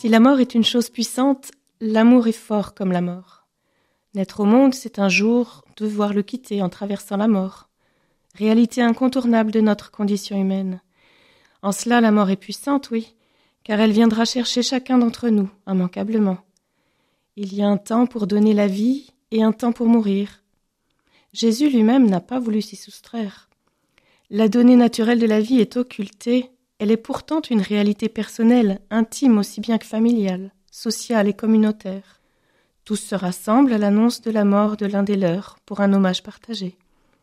Si la mort est une chose puissante, l'amour est fort comme la mort. Naître au monde, c'est un jour devoir le quitter en traversant la mort. Réalité incontournable de notre condition humaine. En cela, la mort est puissante, oui, car elle viendra chercher chacun d'entre nous, immanquablement. Il y a un temps pour donner la vie et un temps pour mourir. Jésus lui-même n'a pas voulu s'y soustraire. La donnée naturelle de la vie est occultée, elle est pourtant une réalité personnelle, intime aussi bien que familiale, sociale et communautaire. Tous se rassemblent à l'annonce de la mort de l'un des leurs pour un hommage partagé.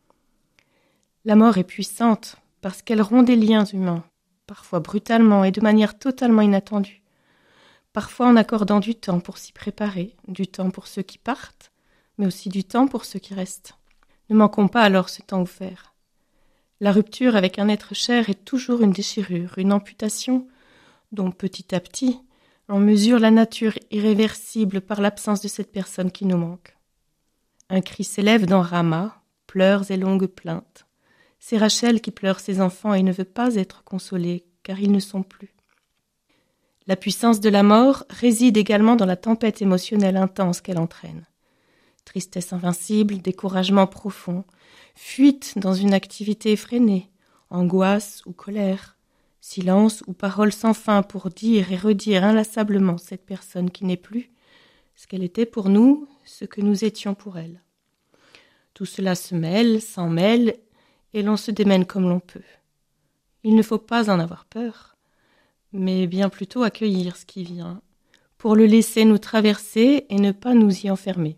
La mort est puissante parce qu'elle rompt des liens humains, parfois brutalement et de manière totalement inattendue, parfois en accordant du temps pour s'y préparer, du temps pour ceux qui partent, mais aussi du temps pour ceux qui restent. Ne manquons pas alors ce temps offert. La rupture avec un être cher est toujours une déchirure, une amputation, dont petit à petit, on mesure la nature irréversible par l'absence de cette personne qui nous manque. Un cri s'élève dans Rama, pleurs et longues plaintes. C'est Rachel qui pleure ses enfants et ne veut pas être consolée, car ils ne sont plus. La puissance de la mort réside également dans la tempête émotionnelle intense qu'elle entraîne. Tristesse invincible, découragement profond, fuite dans une activité effrénée, angoisse ou colère, silence ou parole sans fin pour dire et redire inlassablement cette personne qui n'est plus, ce qu'elle était pour nous, ce que nous étions pour elle. Tout cela se mêle, s'en mêle, et l'on se démène comme l'on peut. Il ne faut pas en avoir peur, mais bien plutôt accueillir ce qui vient, pour le laisser nous traverser et ne pas nous y enfermer.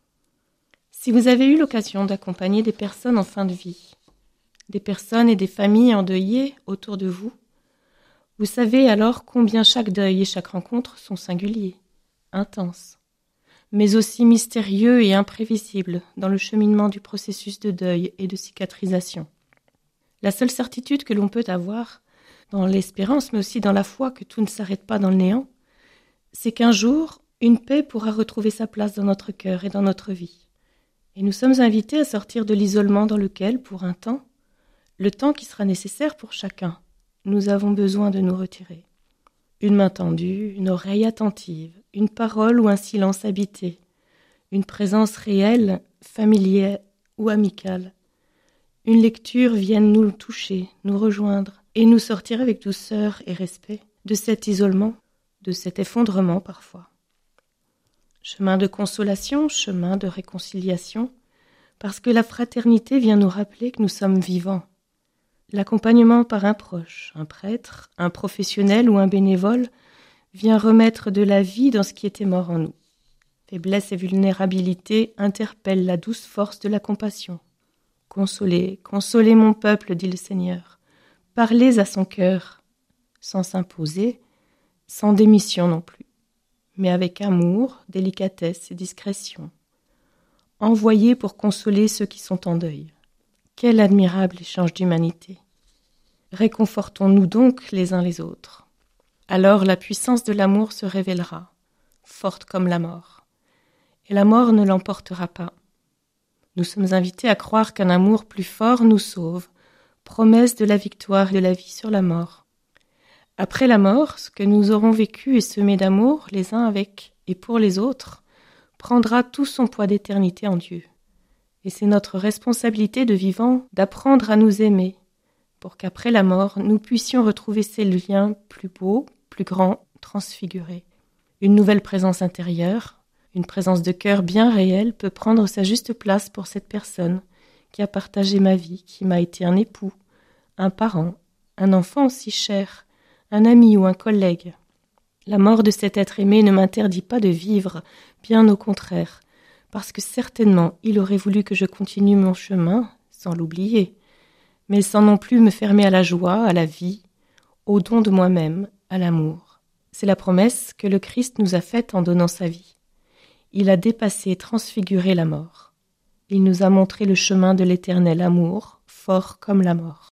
Si vous avez eu l'occasion d'accompagner des personnes en fin de vie, des personnes et des familles endeuillées autour de vous, vous savez alors combien chaque deuil et chaque rencontre sont singuliers, intenses, mais aussi mystérieux et imprévisibles dans le cheminement du processus de deuil et de cicatrisation. La seule certitude que l'on peut avoir, dans l'espérance mais aussi dans la foi que tout ne s'arrête pas dans le néant, c'est qu'un jour, une paix pourra retrouver sa place dans notre cœur et dans notre vie. Et nous sommes invités à sortir de l'isolement dans lequel, pour un temps, le temps qui sera nécessaire pour chacun, nous avons besoin de nous retirer. Une main tendue, une oreille attentive, une parole ou un silence habité, une présence réelle, familière ou amicale. Une lecture vienne nous toucher, nous rejoindre et nous sortir avec douceur et respect de cet isolement, de cet effondrement parfois. Chemin de consolation, chemin de réconciliation, parce que la fraternité vient nous rappeler que nous sommes vivants. L'accompagnement par un proche, un prêtre, un professionnel ou un bénévole vient remettre de la vie dans ce qui était mort en nous. Faiblesse et vulnérabilité interpellent la douce force de la compassion. Consolez, consolez mon peuple, dit le Seigneur. Parlez à son cœur, sans s'imposer, sans démission non plus, mais avec amour, délicatesse et discrétion. Envoyez pour consoler ceux qui sont en deuil. Quel admirable échange d'humanité. Réconfortons-nous donc les uns les autres. Alors la puissance de l'amour se révélera, forte comme la mort. Et la mort ne l'emportera pas. Nous sommes invités à croire qu'un amour plus fort nous sauve, promesse de la victoire et de la vie sur la mort. Après la mort, ce que nous aurons vécu et semé d'amour, les uns avec et pour les autres, prendra tout son poids d'éternité en Dieu. Et c'est notre responsabilité de vivants d'apprendre à nous aimer, pour qu'après la mort, nous puissions retrouver ces liens plus beaux, plus grands, transfigurés. Une nouvelle présence intérieure, une présence de cœur bien réelle peut prendre sa juste place pour cette personne qui a partagé ma vie, qui m'a été un époux, un parent, un enfant si cher, un ami ou un collègue. La mort de cet être aimé ne m'interdit pas de vivre, bien au contraire, parce que certainement il aurait voulu que je continue mon chemin, sans l'oublier, mais sans non plus me fermer à la joie, à la vie, au don de moi-même, à l'amour. C'est la promesse que le Christ nous a faite en donnant sa vie. Il a dépassé et transfiguré la mort. Il nous a montré le chemin de l'éternel amour, fort comme la mort.